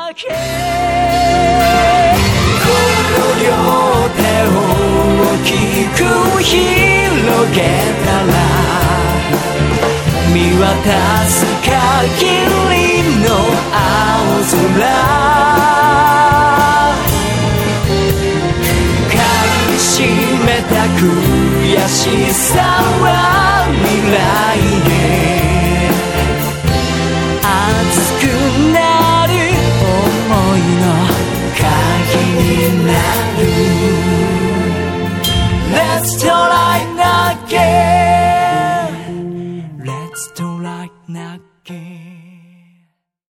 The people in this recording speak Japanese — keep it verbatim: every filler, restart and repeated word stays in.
けこの両手を大きく広げたら見渡す限りの青空噛みしめた悔しさは未来へ熱くなる想いの鍵になる Let's talk